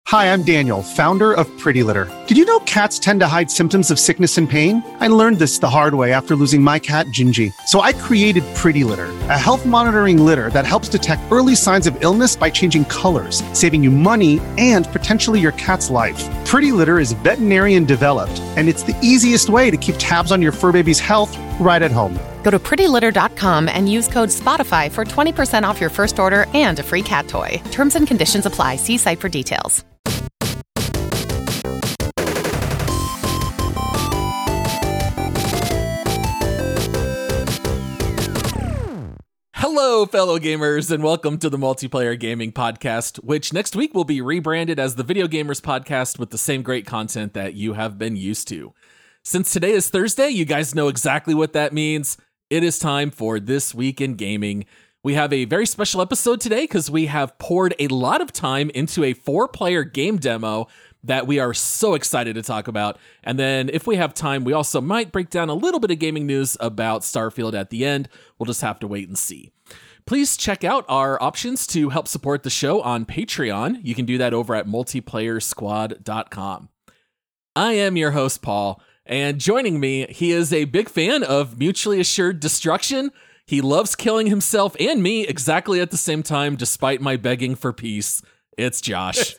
Hi, I'm Daniel, founder of Pretty Litter. Did you know cats tend to hide symptoms of sickness and pain? I learned this the hard way after losing my cat, Gingy. So I created Pretty Litter, a health monitoring litter that helps detect early signs of illness by changing colors, saving you money and potentially your cat's life. Pretty Litter is veterinarian developed, and it's the easiest way to keep tabs on your fur baby's health right at home. Go to prettylitter.com and use code SPOTIFY for 20% off your first order and a free cat toy. Terms and conditions apply. See site for details. Hello, fellow gamers, and welcome to the Multiplayer Gaming Podcast, which next week will be rebranded as the Video Gamers Podcast with the same great content that you have been used to. Since today is Thursday, you guys know exactly what that means. It is time for This Week in Gaming. We have a very special episode today because we have poured a lot of time into a 4-player game demo that we are so excited to talk about. And then if we have time, we also might break down a little bit of gaming news about Starfield at the end. We'll just have to wait and see. Please check out our options to help support the show on Patreon. You can do that over at multiplayersquad.com. I am your host, Paul, and joining me, he is a big fan of mutually assured destruction. He loves killing himself and me exactly at the same time, despite my begging for peace. It's Josh.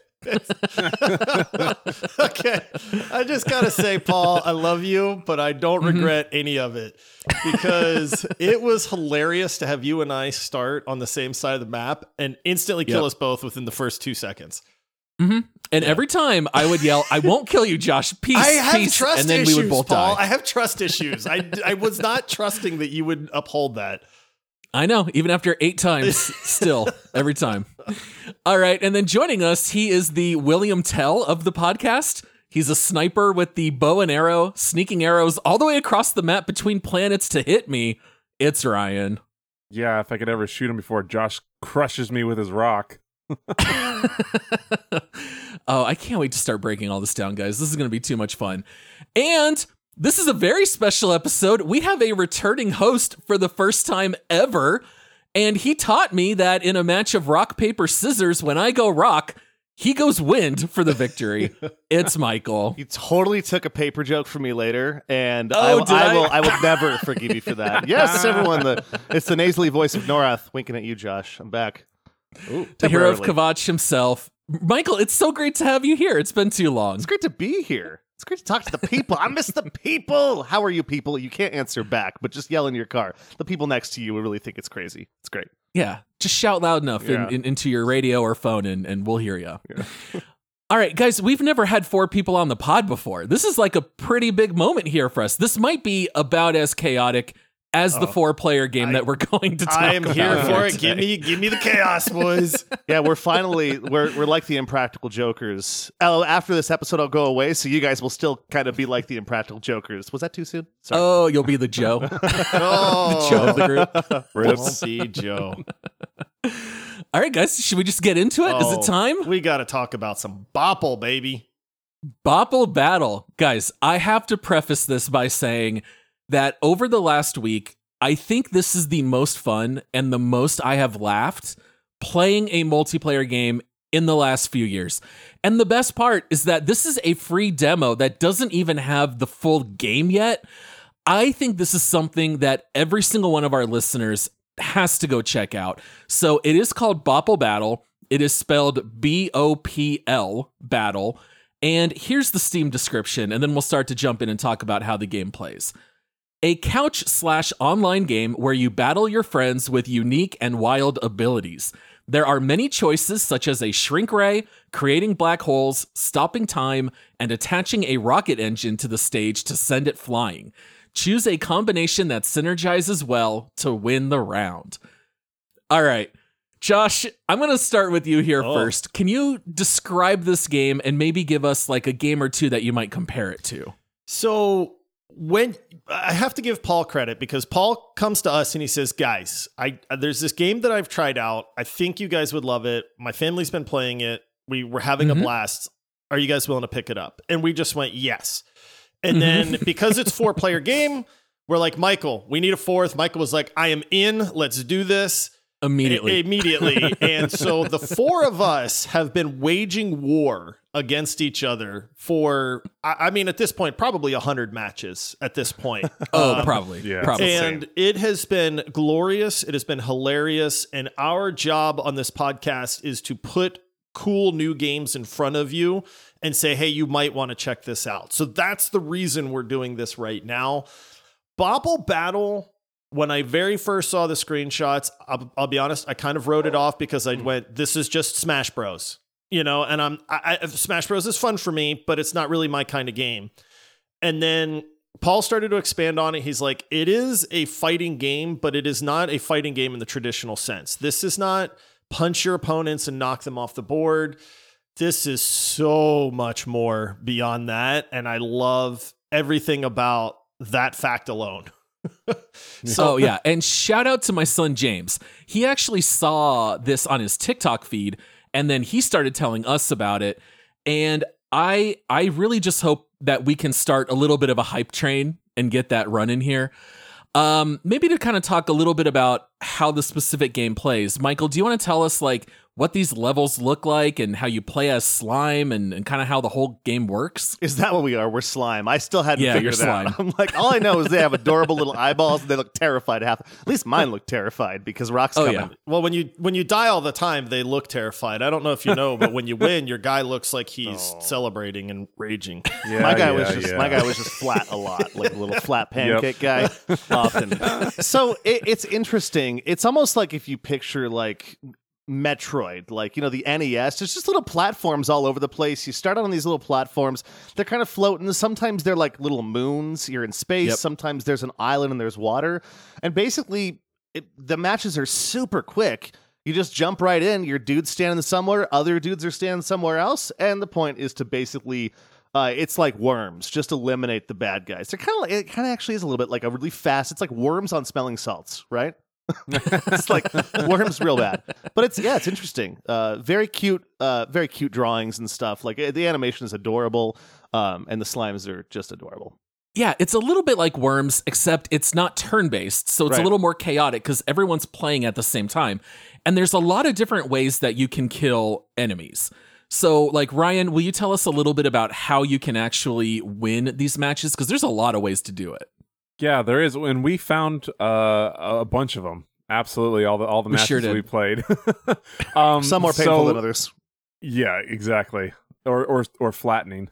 Okay, I just gotta say, Paul, I love you, but I don't regret any of it because it was hilarious to have you and I start on the same side of the map and instantly kill us both within the first 2 seconds. And every time I would yell, "I won't kill you, Josh. Peace, I have peace," trust and then issues, we would both Paul. die. I have trust issues. I was not trusting that you would uphold that. I know, even after 8 times, still, every time. All right, and then joining us, he is the William Tell of the podcast. He's a sniper with the bow and arrow, sneaking arrows all the way across the map between planets to hit me. It's Ryan. Yeah, if I could ever shoot him before Josh crushes me with his rock. Oh, I can't wait to start breaking all this down, guys. This is going to be too much fun. And this is a very special episode. We have a returning host for the first time ever, and he taught me that in a match of rock, paper, scissors, when I go rock, he goes wind for the victory. It's Michael. You totally took a paper joke from me later, and Oh, I will never forgive you for that. Yes, everyone, it's the nasally voice of Norath winking at you, Josh. I'm back. Ooh, The hero of temporarily. Kvatch himself. Michael, it's so great to have you here. It's been too long. It's great to be here. It's great to talk to the people. I miss the people. How are you people? You can't answer back, but just yell in your car. The people next to you will really think it's crazy. It's great. Yeah, just shout loud enough into your radio or phone and we'll hear you. Yeah. All right, guys, we've never had 4 people on the pod before. This is like a pretty big moment here for us. This might be about as chaotic as the 4-player game that we're going to talk about. I am here for it. today. Give me the chaos, boys. Yeah, we're like the Impractical Jokers. Oh, after this episode, I'll go away, so you guys will still kind of be like the Impractical Jokers. Was that too soon? Sorry. Oh, you'll be the Joe. The Joe of the group. We'll see, Joe. All right, guys, should we just get into it? Is it time? We got to talk about some Bopple, baby. Bopple Battle. Guys, I have to preface this by saying that over the last week, I think this is the most fun and the most I have laughed playing a multiplayer game in the last few years. And the best part is that this is a free demo that doesn't even have the full game yet. I think this is something that every single one of our listeners has to go check out. So it is called Bopple Battle. It is spelled B-O-P-L Battle. And here's the Steam description, and then we'll start to jump in and talk about how the game plays. A couch/online game where you battle your friends with unique and wild abilities. There are many choices such as a shrink ray, creating black holes, stopping time, and attaching a rocket engine to the stage to send it flying. Choose a combination that synergizes well to win the round. All right, Josh, I'm going to start with you here first. Can you describe this game and maybe give us like a game or two that you might compare it to? So when I have to give Paul credit because Paul comes to us and he says, guys, there's this game that I've tried out. I think you guys would love it. My family's been playing it. We were having a blast. Are you guys willing to pick it up? And we just went, yes. And then because it's 4-player game, we're like, Michael, we need a 4th. Michael was like, I am in. Let's do this. Immediately. And so the four of us have been waging war against each other for, I mean, at this point, probably 100 matches at this point. Probably. Yeah. Probably. And it has been glorious. It has been hilarious. And our job on this podcast is to put cool new games in front of you and say, hey, you might want to check this out. So that's the reason we're doing this right now. Bobble Battle, when I very first saw the screenshots, I'll be honest, I kind of wrote it off because I went, this is just Smash Bros. You know, and Smash Bros is fun for me, but it's not really my kind of game. And then Paul started to expand on it. He's like, it is a fighting game, but it is not a fighting game in the traditional sense. This is not punch your opponents and knock them off the board. This is so much more beyond that. And I love everything about that fact alone. Oh, yeah. And shout out to my son, James. He actually saw this on his TikTok feed, and then he started telling us about it. And I really just hope that we can start a little bit of a hype train and get that running here. Maybe to kind of talk a little bit about how the specific game plays. Michael, do you want to tell us like what these levels look like and how you play as slime and kind of how the whole game works? Is that what we are? We're slime. I still hadn't figured it slime. out. I'm like, all I know is they have adorable little eyeballs and they look terrified. At least mine look terrified because Rock's coming. Yeah. Well, when you die all the time, they look terrified. I don't know if you know, but when you win, your guy looks like he's celebrating and raging. Yeah, my guy was just flat a lot, like a little flat pancake guy. Often. So it's interesting. It's almost like if you picture like Metroid, like, you know, the NES, there's just little platforms all over the place. You start out on these little platforms. They're kind of floating. Sometimes they're like little moons. You're in space. Yep. Sometimes there's an island and there's water. And basically, the matches are super quick. You just jump right in. Your dude's standing somewhere. Other dudes are standing somewhere else. And the point is to basically... it's like Worms. Just eliminate the bad guys. It kind of actually is a little bit like a really fast. It's like Worms on smelling salts, right? It's like Worms real bad, but it's interesting. Very cute drawings and stuff. Like the animation is adorable, and the slimes are just adorable. Yeah, it's a little bit like Worms, except it's not turn-based, so it's a little more chaotic because everyone's playing at the same time. And there's a lot of different ways that you can kill enemies. So, like, Ryan, will you tell us a little bit about how you can actually win these matches? Because there's a lot of ways to do it. Yeah, there is, and we found a bunch of them. Absolutely, all the matches we played. Some more painful than others. Yeah, exactly. Or flattening.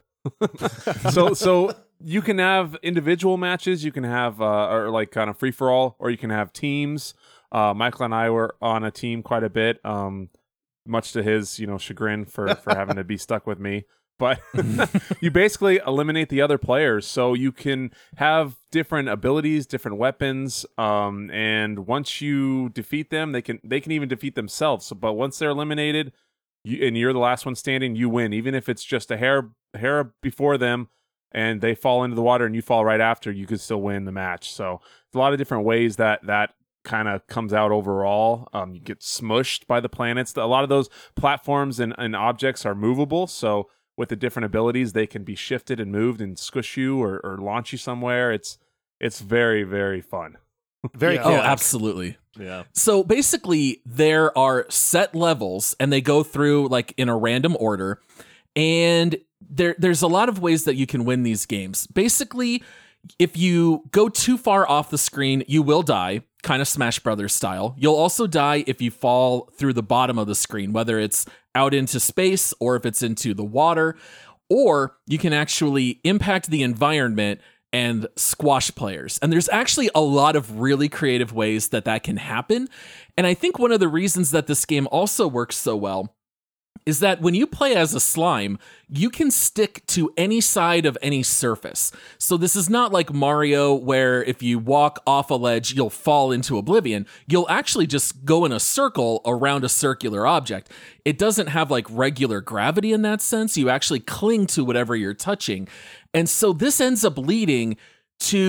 So you can have individual matches. You can have or like kind of free for all, or you can have teams. Michael and I were on a team quite a bit. Much to his chagrin for having to be stuck with me. But you basically eliminate the other players, so you can have different abilities, different weapons, and once you defeat them, they can even defeat themselves. But once they're eliminated, and you're the last one standing, you win. Even if it's just a hair before them, and they fall into the water and you fall right after, you could still win the match. So there's a lot of different ways that kind of comes out overall. You get smushed by the planets. A lot of those platforms and objects are movable, so with the different abilities, they can be shifted and moved and squish you or launch you somewhere. It's very, very fun. Very Oh, absolutely. Yeah. So basically, there are set levels, and they go through like in a random order. And there's a lot of ways that you can win these games. Basically, if you go too far off the screen, you will die, kind of Smash Brothers style. You'll also die if you fall through the bottom of the screen, whether it's out into space or if it's into the water, or you can actually impact the environment and squash players. And there's actually a lot of really creative ways that can happen. And I think one of the reasons that this game also works so well is that when you play as a slime, you can stick to any side of any surface. So this is not like Mario, where if you walk off a ledge, you'll fall into oblivion. You'll actually just go in a circle around a circular object. It doesn't have like regular gravity in that sense. You actually cling to whatever you're touching. And so this ends up leading to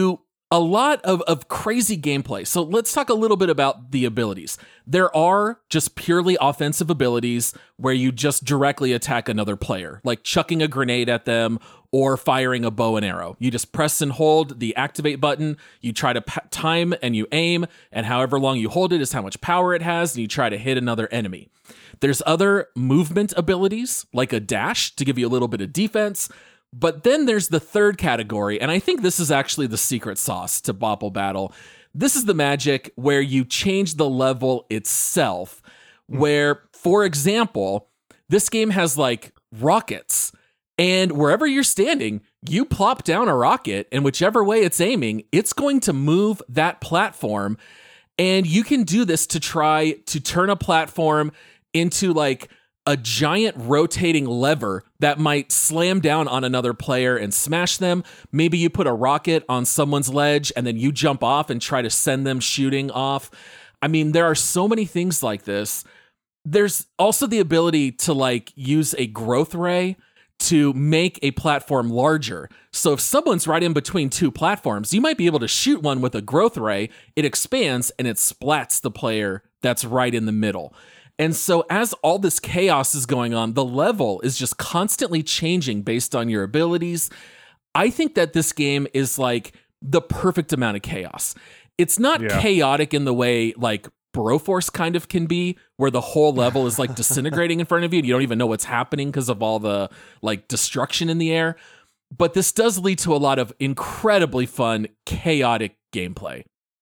a lot of crazy gameplay. So let's talk a little bit about the abilities. There are just purely offensive abilities where you just directly attack another player, like chucking a grenade at them or firing a bow and arrow. You just press and hold the activate button. You try to time and you aim, and however long you hold it is how much power it has, and you try to hit another enemy. There's other movement abilities, like a dash to give you a little bit of defense. But then there's the third category, and I think this is actually the secret sauce to Bopple Battle. This is the magic where you change the level itself, where, for example, this game has like rockets, and wherever you're standing, you plop down a rocket, and whichever way it's aiming, it's going to move that platform, and you can do this to try to turn a platform into like a giant rotating lever that might slam down on another player and smash them. Maybe you put a rocket on someone's ledge and then you jump off and try to send them shooting off. I mean, there are so many things like this. There's also the ability to like use a growth ray to make a platform larger. So if someone's right in between two platforms, you might be able to shoot one with a growth ray. It expands and it splats the player that's right in the middle. And so as all this chaos is going on, the level is just constantly changing based on your abilities. I think that this game is like the perfect amount of chaos. It's not chaotic in the way like Broforce kind of can be, where the whole level is like disintegrating in front of you and you don't even know what's happening because of all the like destruction in the air. But this does lead to a lot of incredibly fun, chaotic gameplay.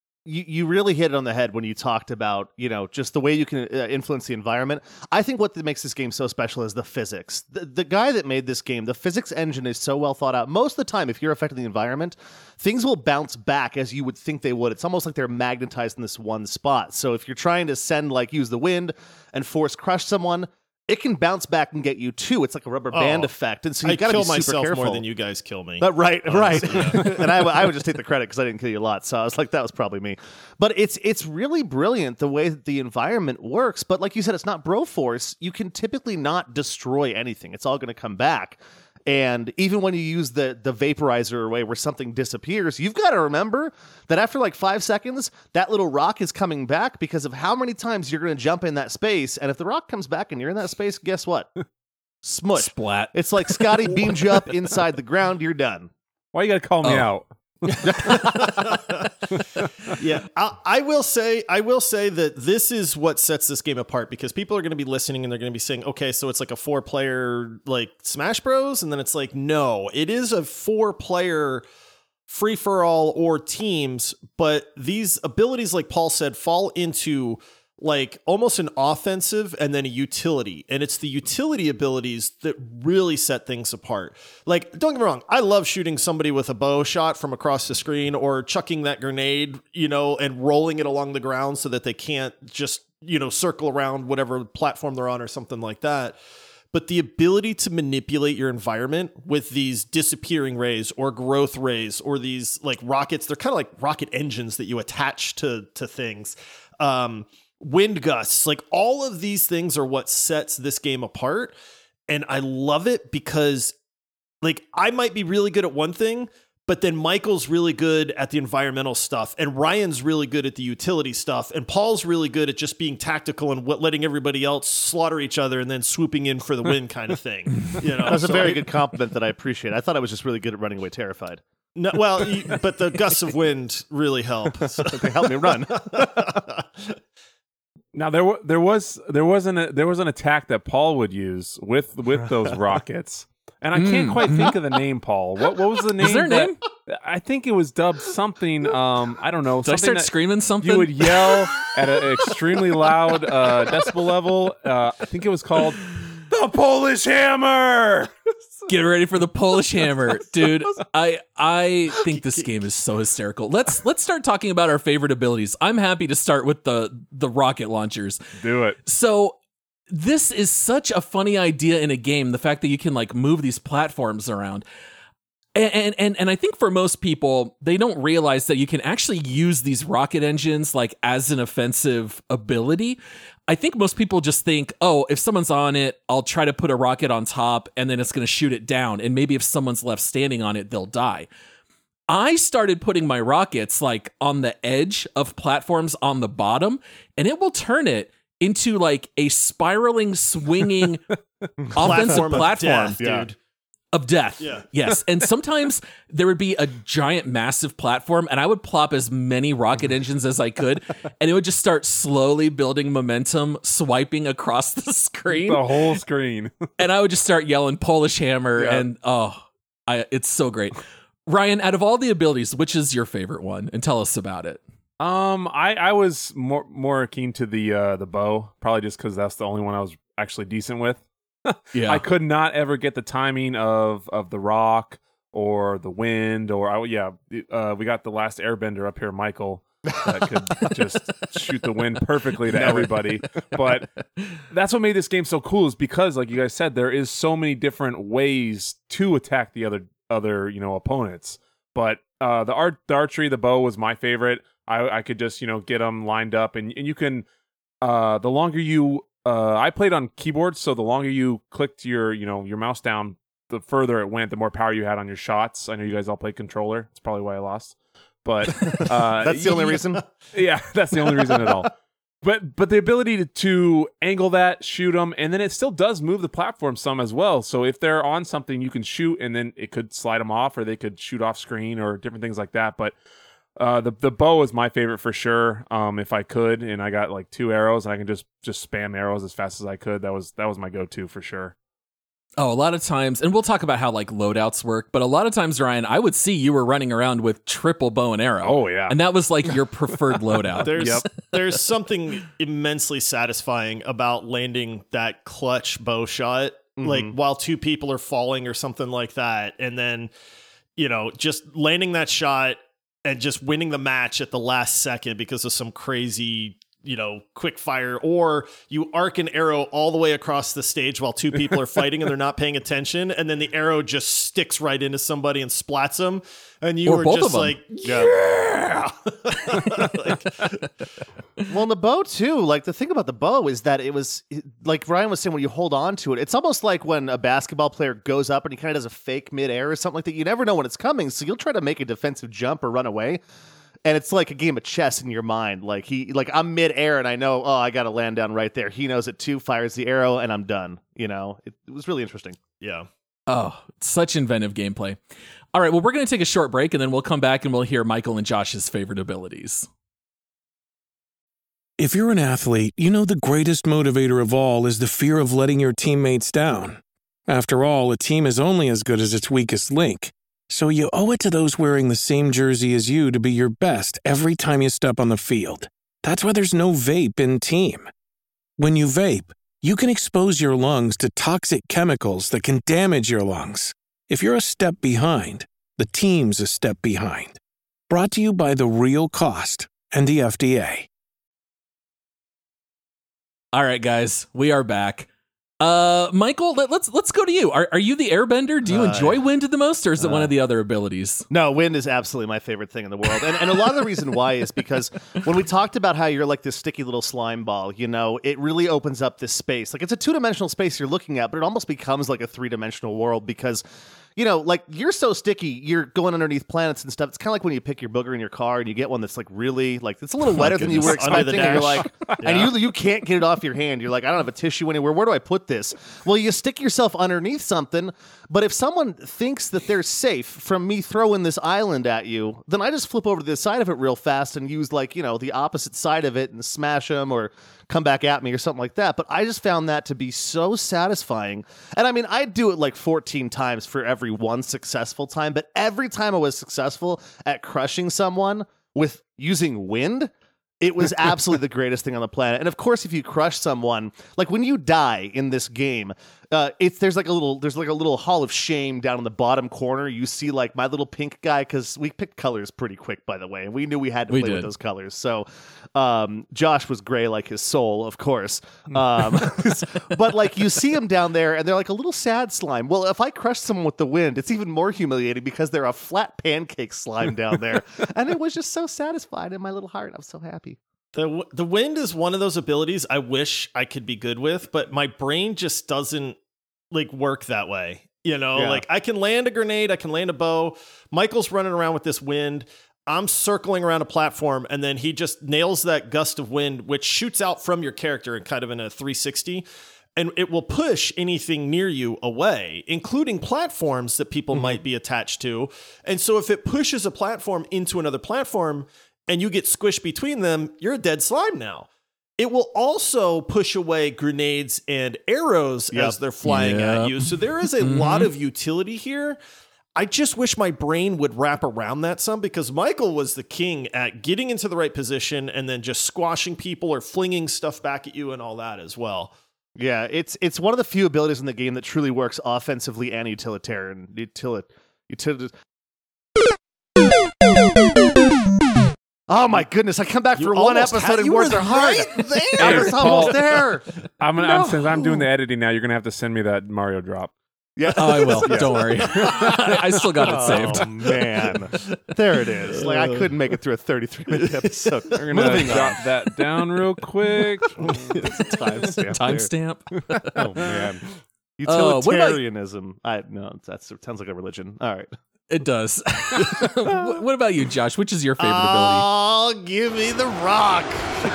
You really hit it on the head when you talked about, just the way you can influence the environment. I think what makes this game so special is the physics. The guy that made this game, the physics engine is so well thought out. Most of the time, if you're affecting the environment, things will bounce back as you would think they would. It's almost like they're magnetized in this one spot. So if you're trying to use the wind and force crush someone, it can bounce back and get you too. It's like a rubber band effect, and so you've got to be super careful. I kill myself more than you guys kill me. But right. Yeah. And I would just take the credit because I didn't kill you a lot. So I was like, that was probably me. But it's really brilliant the way that the environment works. But like you said, it's not Broforce. You can typically not destroy anything. It's all going to come back. And even when you use the vaporizer way where something disappears, you've got to remember that after like 5 seconds, that little rock is coming back because of how many times you're going to jump in that space. And if the rock comes back and you're in that space, guess what? Smush. Splat. It's like Scotty beamed you up inside the ground. You're done. Why you got to call me out? Yeah, I will say that this is what sets this game apart, because people are going to be listening and they're going to be saying, okay, so it's like a 4-player like Smash Bros, and then it's like, no, it is a 4-player free for all or teams, but these abilities, like Paul said, fall into like almost an offensive and then a utility. And it's the utility abilities that really set things apart. Like, don't get me wrong, I love shooting somebody with a bow shot from across the screen, or chucking that grenade, and rolling it along the ground so that they can't just, circle around whatever platform they're on or something like that. But the ability to manipulate your environment with these disappearing rays or growth rays or these like rockets, they're kind of like rocket engines that you attach to things. Wind gusts, like all of these things are what sets this game apart. And I love it because like I might be really good at one thing, but then Michael's really good at the environmental stuff, and Ryan's really good at the utility stuff, and Paul's really good at just being tactical and letting everybody else slaughter each other and then swooping in for the win kind of thing. That's a very good compliment that I appreciate. I thought I was just really good at running away terrified. No, well, but the gusts of wind really help. So. They help me run. Now there was an attack that Paul would use with those rockets, and I can't quite think of the name. Paul, what was the name? Is there a name? I think it was dubbed something. I don't know. Did I start screaming something? You would yell at an extremely loud decibel level. I think it was called the Polish Hammer. Get ready for the Polish Hammer, dude. I think this game is so hysterical. Let's start talking about our favorite abilities. I'm happy to start with the rocket launchers. Do it. So this is such a funny idea in a game, the fact that you can like move these platforms around. And I think for most people, they don't realize that you can actually use these rocket engines like as an offensive ability. I think most people just think, oh, if someone's on it, I'll try to put a rocket on top and then it's going to shoot it down. And maybe if someone's left standing on it, they'll die. I started putting my rockets like on the edge of platforms on the bottom, and it will turn it into like a spiraling, swinging offensive platform of death, dude. Of death. Yeah. Yes. And sometimes there would be a giant, massive platform, and I would plop as many rocket engines as I could, and it would just start slowly building momentum, swiping across the screen. The whole screen. And I would just start yelling Polish Hammer, and it's so great. Ryan, out of all the abilities, which is your favorite one? And tell us about it. I was more keen to the bow, probably just because that's the only one I was actually decent with. Yeah, I could not ever get the timing of the rock or the wind we got the last airbender up here, Michael, that could just shoot the wind perfectly to everybody. But that's what made this game so cool, is because, like you guys said, there is so many different ways to attack the other opponents. But the archery, the bow was my favorite. I could just get them lined up, and you can the longer you I played on keyboard, so the longer you clicked your mouse down, the further it went, the more power you had on your shots. I know you guys all play controller. That's probably why I lost. But that's the only reason. Yeah, that's the only reason at all. But the ability to angle that, shoot them, and then it still does move the platform some as well. So if they're on something, you can shoot, and then it could slide them off, or they could shoot off screen, or different things like that. But the bow is my favorite for sure. If I could, and I got like 2 arrows, and I can just spam arrows as fast as I could. That was my go-to for sure. Oh, a lot of times, and we'll talk about how like loadouts work, but a lot of times, Ryan, I would see you were running around with triple bow and arrow. Oh yeah, and that was like your preferred loadout. There's something immensely satisfying about landing that clutch bow shot, like while 2 people are falling or something like that, and then just landing that shot and just winning the match at the last second because of some crazy, quick fire, or you arc an arrow all the way across the stage while 2 people are fighting and they're not paying attention, and then the arrow just sticks right into somebody and splats them, and you were just like, yeah. Well, the bow too. Like, the thing about the bow is that it was, like Ryan was saying, when you hold on to it, it's almost like when a basketball player goes up and he kind of does a fake midair or something like that. You never know when it's coming, so you'll try to make a defensive jump or run away. And it's like a game of chess in your mind. Like I'm midair and I know, I got to land down right there. He knows it too, fires the arrow, and I'm done. It was really interesting. Yeah. Oh, such inventive gameplay. All right, well, we're going to take a short break, and then we'll come back and we'll hear Michael and Josh's favorite abilities. If you're an athlete, you know the greatest motivator of all is the fear of letting your teammates down. After all, a team is only as good as its weakest link. So you owe it to those wearing the same jersey as you to be your best every time you step on the field. That's why there's no vape in team. When you vape, you can expose your lungs to toxic chemicals that can damage your lungs. If you're a step behind, the team's a step behind. Brought to you by The Real Cost and the FDA. All right, guys, we are back. Michael, let's go to you. Are you the airbender? Do you enjoy wind the most, or is it one of the other abilities? No, wind is absolutely my favorite thing in the world. And a lot of the reason why is because when we talked about how you're like this sticky little slime ball, it really opens up this space. Like, it's a 2-dimensional space you're looking at, but it almost becomes like a 3-dimensional world because like, you're so sticky, you're going underneath planets and stuff. It's kind of like when you pick your booger in your car and you get one that's like really, like, it's a little wetter than you were expecting. And you're like, and you can't get it off your hand. You're like, I don't have a tissue anywhere. Where do I put this? Well, you stick yourself underneath something. But if someone thinks that they're safe from me throwing this island at you, then I just flip over to the side of it real fast and use the opposite side of it and smash them or come back at me or something like that. But I just found that to be so satisfying. And I mean, I'd do it like 14 times for every one successful time, but every time I was successful at crushing someone with using wind, it was absolutely the greatest thing on the planet. And of course, if you crush someone, like when you die in this game, there's like a little hall of shame down in the bottom corner. You see like my little pink guy, because we picked colors pretty quick, by the way, and we knew we had to play with those colors. So Josh was gray like his soul, of course. But like you see him down there, and they're like a little sad slime. Well, if I crush someone with the wind, it's even more humiliating because they're a flat pancake slime down there, and it was just so satisfied in my little heart. I'm so happy. The wind is one of those abilities I wish I could be good with, but my brain just doesn't like work that way. Like I can land a grenade, I can land a bow. Michael's running around with this wind. I'm circling around a platform, and then he just nails that gust of wind, which shoots out from your character and kind of in a 360. And it will push anything near you away, including platforms that people might be attached to. And so if it pushes a platform into another platform and you get squished between them, you're a dead slime now. It will also push away grenades and arrows as they're flying at you. So there is a lot of utility here. I just wish my brain would wrap around that some, because Michael was the king at getting into the right position and then just squashing people or flinging stuff back at you and all that as well. Yeah, it's one of the few abilities in the game that truly works offensively and utilitarian. Oh my goodness! I come back for one episode and words are hard. I was almost there. Since I'm doing the editing now, you're gonna have to send me that Mario drop. Yeah. Oh, I will. Don't worry. I still got it saved. Oh man, there it is. Like I couldn't make it through a 33-minute episode. We're gonna drop that down real quick. Timestamp. Oh man, utilitarianism. That sounds like a religion. All right. It does. What about you, Josh? Which is your favorite ability? Oh, give me the rock.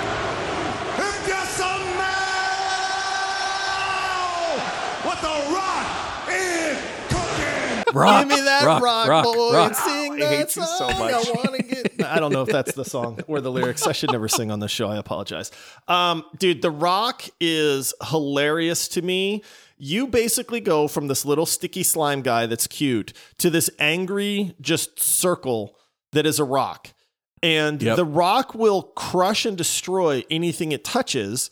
Rock, give me that rock, boy, rock. and sing I that hate you song. so much. I want to get. I don't know if that's the song or the lyrics. I should never sing on this show. I apologize. Dude, the rock is hilarious to me. You basically go from this little sticky slime guy that's cute to this angry just circle that is a rock. And the rock will crush and destroy anything it touches.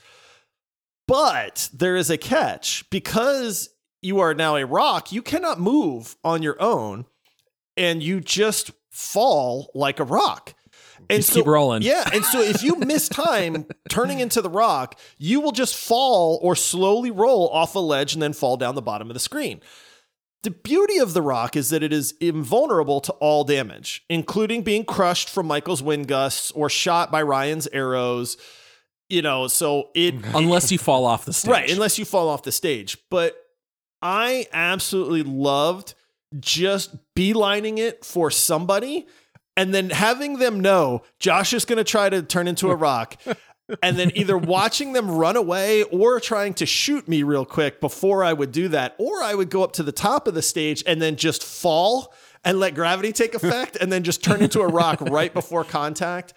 But there is a catch. Because you are now a rock, you cannot move on your own, and you just fall like a rock. And just keep rolling. Yeah. And so if you miss time turning into the rock, you will just fall or slowly roll off a ledge and then fall down the bottom of the screen. The beauty of the rock is that it is invulnerable to all damage, including being crushed from Michael's wind gusts or shot by Ryan's arrows. So unless you fall off the stage. Right, unless you fall off the stage. But I absolutely loved just beelining it for somebody and then having them know Josh is going to try to turn into a rock, and then either watching them run away or trying to shoot me real quick before I would do that. Or I would go up to the top of the stage and then just fall and let gravity take effect and then just turn into a rock right before contact.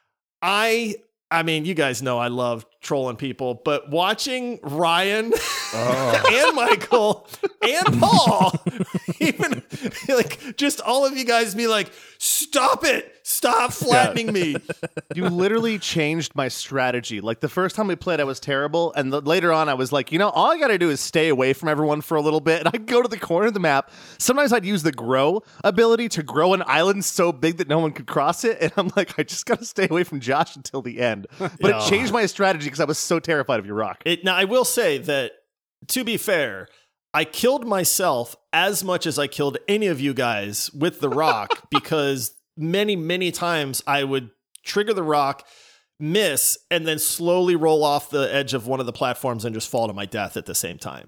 I mean, you guys know I love trolling people, but watching Ryan and Michael and Paul, even like just all of you guys be like, stop it. Stop flattening me. You literally changed my strategy. Like the first time we played, I was terrible. And later on, I was like, all I got to do is stay away from everyone for a little bit. And I'd go to the corner of the map. Sometimes I'd use the grow ability to grow an island so big that no one could cross it. And I'm like, I just got to stay away from Josh until the end. But it changed my strategy because I was so terrified of your rock. Now, I will say that, to be fair, I killed myself as much as I killed any of you guys with the rock because many, many times I would trigger the rock, miss, and then slowly roll off the edge of one of the platforms and just fall to my death at the same time.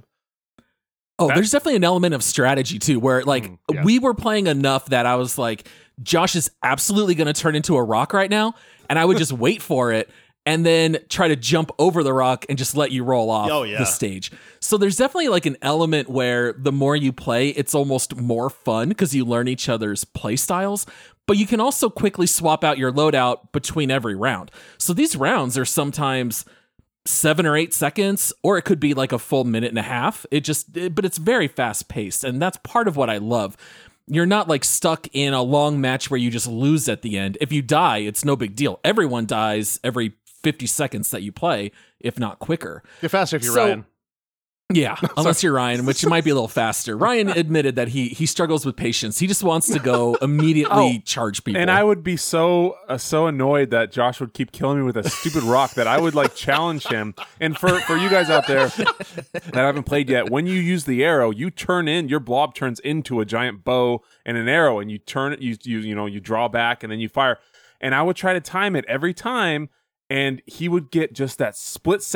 Oh, there's definitely an element of strategy too, where we were playing enough that I was like, Josh is absolutely going to turn into a rock right now. And I would just wait for it and then try to jump over the rock and just let you roll off the stage. So there's definitely like an element where the more you play, it's almost more fun because you learn each other's play styles. But you can also quickly swap out your loadout between every round. So these rounds are sometimes 7 or 8 seconds, or it could be like a full minute and a half. But it's very fast paced. And that's part of what I love. You're not like stuck in a long match where you just lose at the end. If you die, it's no big deal. Everyone dies every 50 seconds that you play, if not quicker. You're faster if you're Ryan. Yeah, unless you're Ryan, which might be a little faster. Ryan admitted that he struggles with patience. He just wants to go immediately charge people. And I would be so annoyed that Josh would keep killing me with a stupid rock that I would like challenge him. And for you guys out there that haven't played yet, when you use the arrow, you turn in, your blob turns into a giant bow and an arrow, and you turn it, you draw back and then you fire. And I would try to time it every time, and he would get just that split second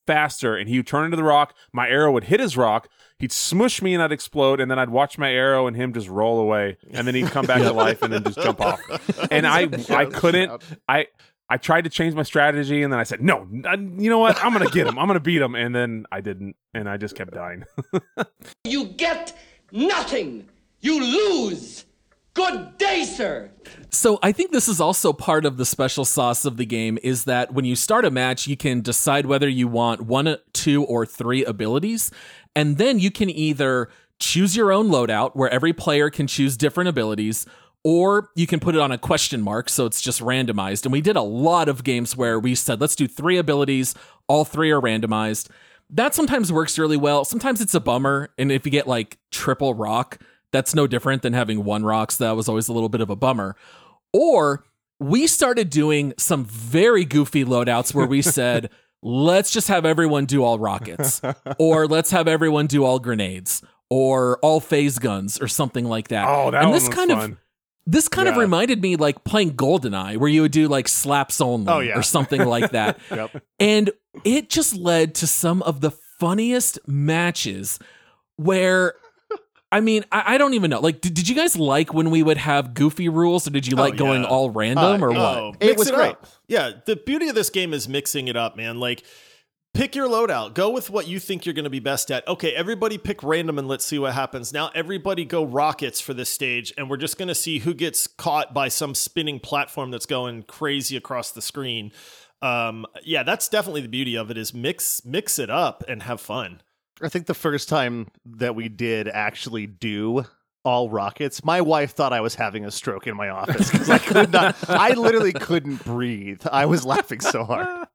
faster, and he would turn into the rock. My arrow would hit his rock. He'd smush me and I'd explode, and then I'd watch my arrow and him just roll away, and then he'd come back to life and then just jump off. And I couldn't. I tried to change my strategy, and then I said, no, you know what? I'm going to get him. I'm going to beat him. And then I didn't, and I just kept dying. You get nothing. You lose. Good day, sir. So I think this is also part of the special sauce of the game, is that when you start a match, you can decide whether you want 1, 2, or 3 abilities. And then you can either choose your own loadout, where every player can choose different abilities, or you can put it on a question mark, so it's just randomized. And we did a lot of games where we said, let's do 3 abilities, all 3 are randomized. That sometimes works really well. Sometimes it's a bummer, and if you get like triple rock, that's no different than having 1 rock, so that was always a little bit of a bummer. Or we started doing some very goofy loadouts where we said, let's just have everyone do all rockets, or let's have everyone do all grenades, or all phase guns, or something like that. Oh, that and one was fun. This kind of reminded me like playing GoldenEye, where you would do like slaps only or something like that. Yep. And it just led to some of the funniest matches where, I mean, I don't even know. Like, did you guys like when we would have goofy rules, or did you like going all random, or what? It was great. Yeah, the beauty of this game is mixing it up, man. Like, pick your loadout. Go with what you think you're going to be best at. Okay, everybody pick random and let's see what happens. Now everybody go rockets for this stage, and we're just going to see who gets caught by some spinning platform that's going crazy across the screen. Yeah, that's definitely the beauty of it, is mix it up and have fun. I think the first time that we did actually do all rockets, my wife thought I was having a stroke in my office because I literally couldn't breathe. I was laughing so hard.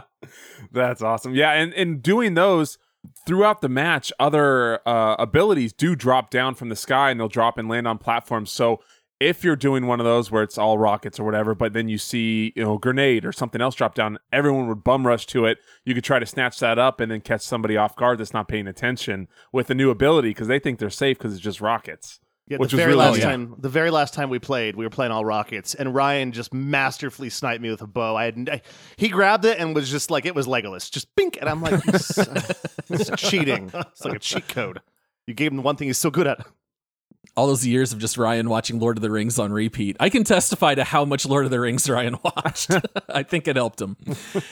That's awesome. Yeah, and doing those throughout the match, other abilities do drop down from the sky, and they'll drop and land on platforms. So if you're doing one of those where it's all rockets or whatever, but then you see, grenade or something else drop down, everyone would bum rush to it. You could try to snatch that up and then catch somebody off guard that's not paying attention with a new ability, because they think they're safe because it's just rockets. Yeah, which the was very really last time, the very last time we played, we were playing all rockets, and Ryan just masterfully sniped me with a bow. He grabbed it and was just like, it was Legolas, just bink, and I'm like, it's cheating. It's like a cheat code. You gave him the one thing he's so good at. All those years of just Ryan watching Lord of the Rings on repeat. I can testify to how much Lord of the Rings Ryan watched. I think it helped him.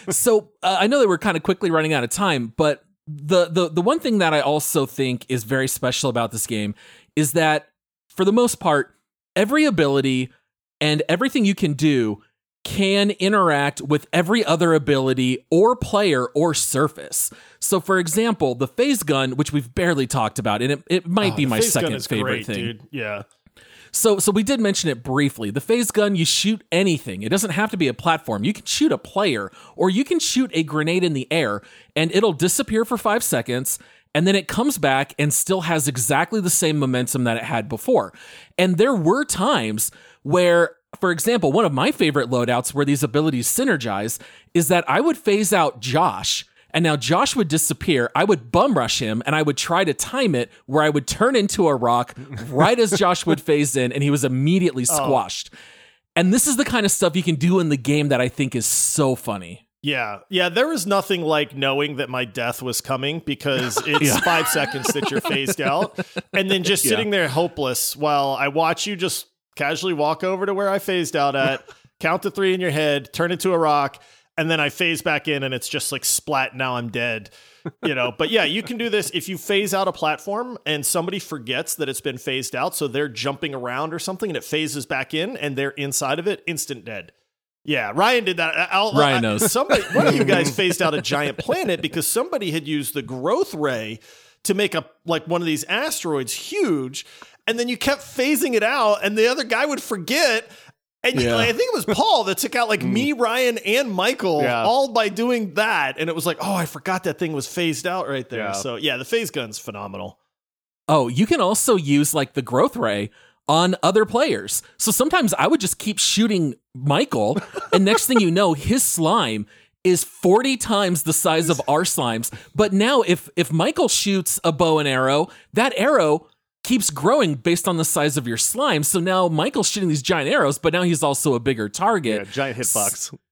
So I know that we're kind of quickly running out of time, but the one thing that I also think is very special about this game is that, for the most part, every ability and everything you can do can interact with every other ability or player or surface. So, for example, the phase gun, which we've barely talked about, and it might be my second favorite thing. Dude. Yeah. So we did mention it briefly. The phase gun, you shoot anything. It doesn't have to be a platform. You can shoot a player, or you can shoot a grenade in the air, and it'll disappear for 5 seconds, and then it comes back and still has exactly the same momentum that it had before. And there were times where, for example, one of my favorite loadouts where these abilities synergize is that I would phase out Josh, and now Josh would disappear. I would bum rush him, and I would try to time it where I would turn into a rock right as Josh would phase in, and he was immediately squashed. And this is the kind of stuff you can do in the game that I think is so funny. Yeah. There was nothing like knowing that my death was coming, because it's 5 seconds that you're phased out, and then just sitting there hopeless while I watch you just casually walk over to where I phased out at, count to 3 in your head, turn into a rock, and then I phase back in, and it's just like splat, now I'm dead. But yeah, you can do this if you phase out a platform and somebody forgets that it's been phased out, so they're jumping around or something, and it phases back in and they're inside of it, instant dead. Yeah, Ryan did that. Ryan knows. One of you guys phased out a giant planet because somebody had used the growth ray to make one of these asteroids huge, and then you kept phasing it out, and the other guy would forget. And I think it was Paul that took out me, Ryan, and Michael all by doing that. And it was like, oh, I forgot that thing was phased out right there. Yeah. So yeah, the phase gun's phenomenal. Oh, you can also use the growth ray on other players. So sometimes I would just keep shooting Michael, and next thing you know, his slime is 40 times the size of our slimes. But now if Michael shoots a bow and arrow, that arrow keeps growing based on the size of your slime. So now Michael's shooting these giant arrows, but now he's also a bigger target. Yeah, giant hitbox.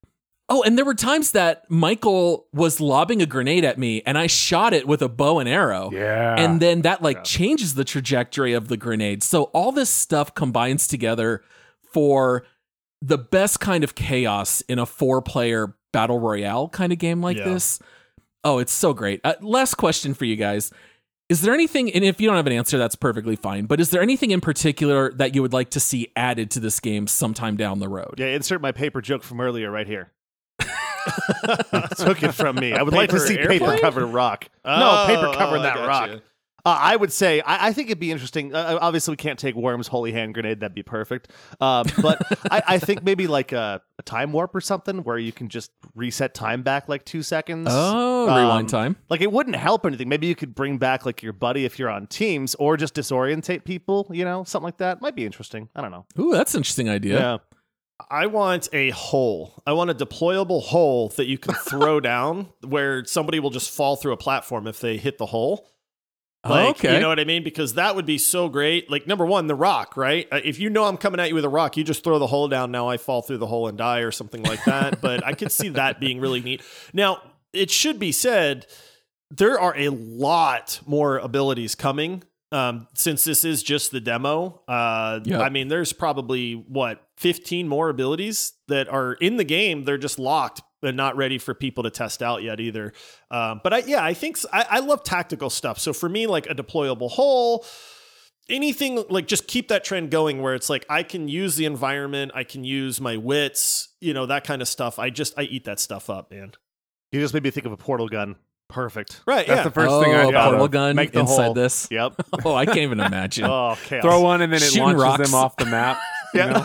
Oh, and there were times that Michael was lobbing a grenade at me and I shot it with a bow and arrow. Yeah. And then that changes the trajectory of the grenade. So all this stuff combines together for the best kind of chaos in a 4-player battle royale kind of game like this. Oh, it's so great. Last question for you guys. Is there anything, and if you don't have an answer, that's perfectly fine, but is there anything in particular that you would like to see added to this game sometime down the road? Yeah, insert my paper joke from earlier right here. Took it from me. I would like to see paper covered rock. No, paper covering that rock. I would say, I think it'd be interesting. Obviously, we can't take Worm's holy hand grenade. That'd be perfect. But I think maybe like a time warp or something where you can just reset time back like 2 seconds. Oh, rewind time. Like it wouldn't help anything. Maybe you could bring back like your buddy if you're on teams or just disorientate people, something like that. Might be interesting. I don't know. Ooh, that's an interesting idea. Yeah. I want a hole. I want a deployable hole that you can throw down where somebody will just fall through a platform if they hit the hole. Like, okay. You know what I mean? Because that would be so great. Like, number one, the rock, right? If you know I'm coming at you with a rock, you just throw the hole down. Now I fall through the hole and die or something like that. But I could see that being really neat. Now, it should be said, there are a lot more abilities coming since this is just the demo. I mean, there's probably, 15 more abilities that are in the game. They're just locked and not ready for people to test out yet either. But I think I love tactical stuff. So for me, like a deployable hole, anything like just keep that trend going where it's like I can use the environment, I can use my wits, that kind of stuff. I eat that stuff up, man. You just made me think of a portal gun. Perfect. Right. That's the first thing I thought portal of. gun Make the inside hole. this. Yep. Oh, I can't even imagine. Oh, chaos. Throw one and then it Shooting launches rocks. them off the map. Yeah.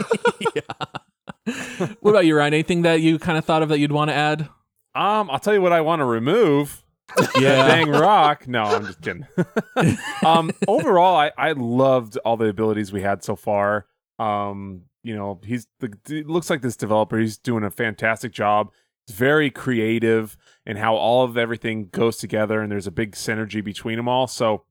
What about you, Ryan? Anything that you kind of thought of that you'd want to add? I'll tell you what I want to remove. Yeah. Dang rock. No, I'm just kidding. Overall, I loved all the abilities we had so far. It looks like this developer, he's doing a fantastic job. It's very creative in how all of everything goes together, and there's a big synergy between them all. So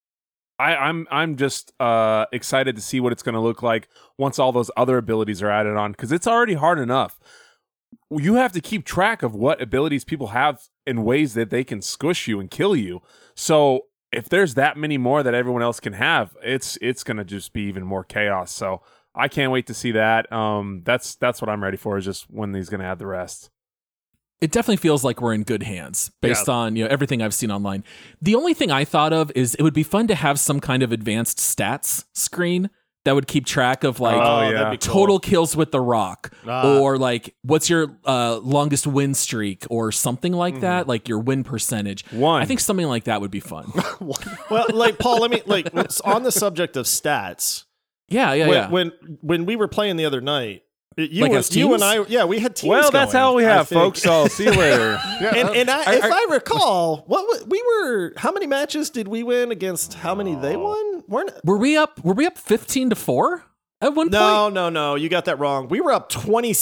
I'm just excited to see what it's going to look like once all those other abilities are added on, because it's already hard enough. You have to keep track of what abilities people have in ways that they can squish you and kill you. So if there's that many more that everyone else can have, it's going to just be even more chaos. So I can't wait to see that. That's what I'm ready for, is just when he's going to add the rest. It definitely feels like we're in good hands based on everything I've seen online. The only thing I thought of is it would be fun to have some kind of advanced stats screen that would keep track of that'd be cool. total kills with the rock, or like what's your longest win streak or something like that, like your win percentage. I think something like that would be fun. Well, like Paul, let me on the subject of stats. When we were playing the other night, you and I, we had teams. Well, that's going, how we have, folks. So see you later. If I recall, how many matches did we win against how many they won? Were we up 15-4 at one point? No. You got that wrong. We were up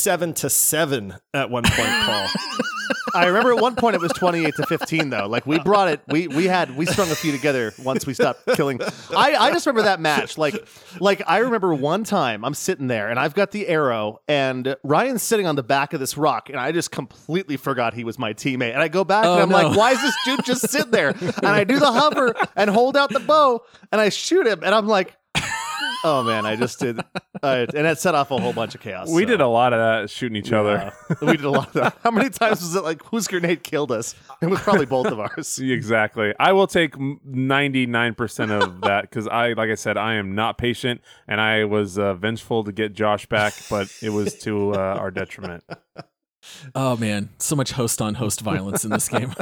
27-7 at one point, Paul. I remember at one point it was 28-15 though. Like we brought it, we strung a few together once we stopped killing. I just remember that match. Like I remember one time I'm sitting there and I've got the arrow and Ryan's sitting on the back of this rock and I just completely forgot he was my teammate. And I go back and I'm like, why is this dude just sitting there? And I do the hover and hold out the bow and I shoot him and I'm like, oh man, I just did, and it set off a whole bunch of chaos. We did a lot of that, shooting each other. We did a lot of that. How many times was it like whose grenade killed us? It was probably both of ours. Exactly. I will take 99% of that because like I said, I am not patient, and I was vengeful to get Josh back, but it was to our detriment. Oh man, so much host-on-host violence in this game.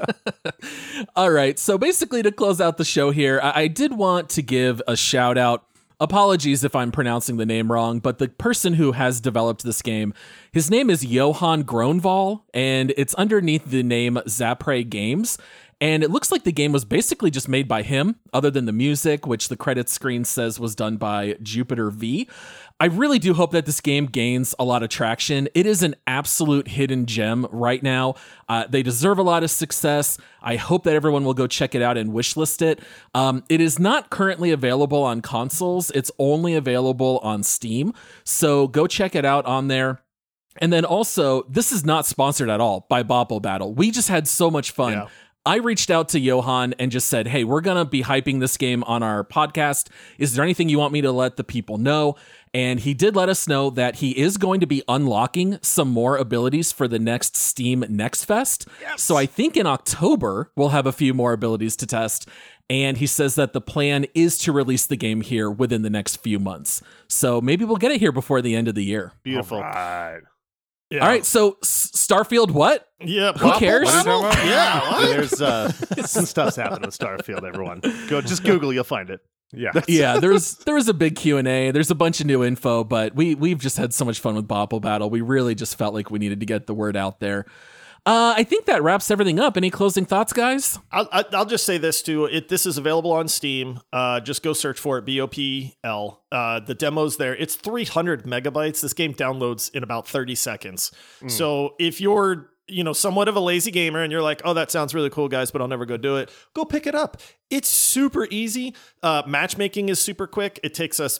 All right, so basically to close out the show here, I did want to give a shout out. Apologies if I'm pronouncing the name wrong, but the person who has developed this game, his name is Johan Gronval, and it's underneath the name Zapre Games. And it looks like the game was basically just made by him, other than the music, which the credits screen says was done by Jupiter V. I really do hope that this game gains a lot of traction. It is an absolute hidden gem right now. They deserve a lot of success. I hope that everyone will go check it out and wishlist it. It is not currently available on consoles. It's only available on Steam. So go check it out on there. And then also, this is not sponsored at all by Bopple Battle. We just had so much fun. Yeah. I reached out to Johan and just said, hey, we're going to be hyping this game on our podcast. Is there anything you want me to let the people know? And he did let us know that he is going to be unlocking some more abilities for the next Steam Next Fest. Yes. So I think in October, we'll have a few more abilities to test. And he says that the plan is to release the game here within the next few months. So maybe we'll get it here before the end of the year. Beautiful. All right. Yeah. All right, so Starfield, what? Yeah. Who cares? Yeah. There's some stuff's happening with Starfield, everyone. Just Google, you'll find it. Yeah. Yeah, there was a big Q&A. There's a bunch of new info, but we've just had so much fun with Bopple Battle. We really just felt like we needed to get the word out there. I think that wraps everything up. Any closing thoughts, guys? I'll just say this too. This is available on Steam. Just go search for it. BOPL. The demo's there. It's 300 megabytes. This game downloads in about 30 seconds. So if you're somewhat of a lazy gamer and you're like, oh, that sounds really cool, guys, but I'll never go do it, go pick it up. It's super easy. Matchmaking is super quick. It takes us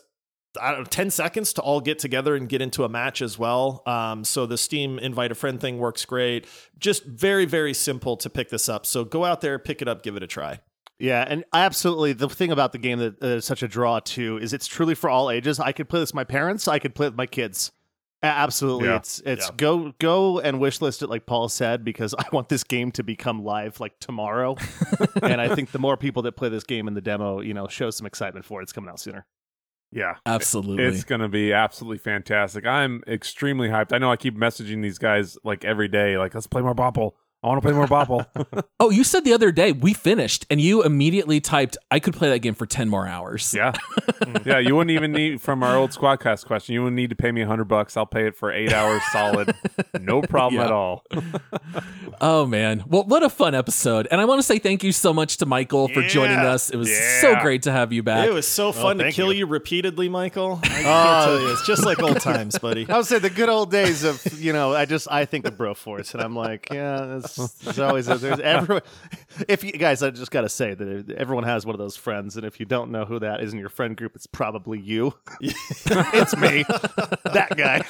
10 seconds to all get together and get into a match as well. So the Steam invite a friend thing works great. Just very, very simple to pick this up. So go out there, pick it up, give it a try. Yeah, and absolutely, the thing about the game that is such a draw too is it's truly for all ages. I could play this with my parents. I could play with my kids. Absolutely. Yeah. It's go and wishlist it like Paul said, because I want this game to become live like tomorrow. And I think the more people that play this game in the demo, show some excitement for it. It's coming out sooner. Yeah, absolutely. It's going to be absolutely fantastic. I'm extremely hyped. I know I keep messaging these guys like every day, like, let's play more Bopple. I want to play more Bopple. Oh, you said the other day we finished and you immediately typed, I could play that game for 10 more hours. Yeah. Yeah, you wouldn't even need, from our old Squadcast question, you wouldn't need to pay me $100. I'll pay it for 8 hours solid. No problem at all. Oh, man. Well, what a fun episode. And I want to say thank you so much to Michael for joining us. It was so great to have you back. It was so fun to kill you repeatally, Michael. I can't tell you. It's just like old times, buddy. I would say the good old days of, I think of Broforce, and I'm like, yeah, there's always, there's everyone. If you guys, I just got to say that everyone has one of those friends, and if you don't know who that is in your friend group, it's probably you. It's me, that guy.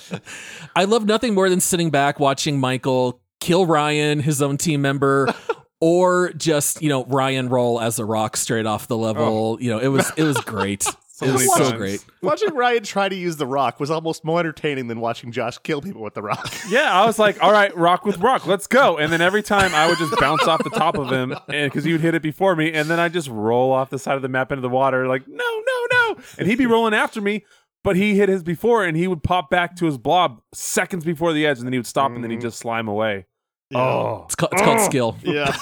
I love nothing more than sitting back watching Michael kill Ryan, his own team member, or just Ryan roll as a rock straight off the level. It was great. It was so great. Watching Ryan try to use the rock was almost more entertaining than watching Josh kill people with the rock. Yeah, I was like, all right, rock with rock, let's go. And then every time I would just bounce off the top of him because he would hit it before me. And then I just roll off the side of the map into the water like, no. And he'd be rolling after me, but he hit his before and he would pop back to his blob seconds before the edge. And then he would stop and then he'd just slime away. Yeah. Oh, it's called skill. Yeah.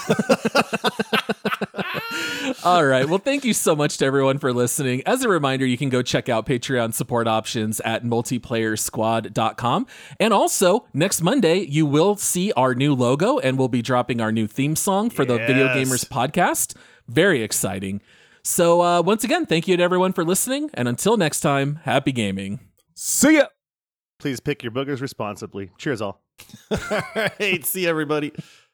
All right. Well, thank you so much to everyone for listening. As a reminder, you can go check out Patreon support options at multiplayersquad.com. And also, next Monday, you will see our new logo and we'll be dropping our new theme song for the Video Gamers podcast. Very exciting. So once again, thank you to everyone for listening. And until next time, happy gaming. See ya. Please pick your boogers responsibly. Cheers, all. All right. See you, everybody.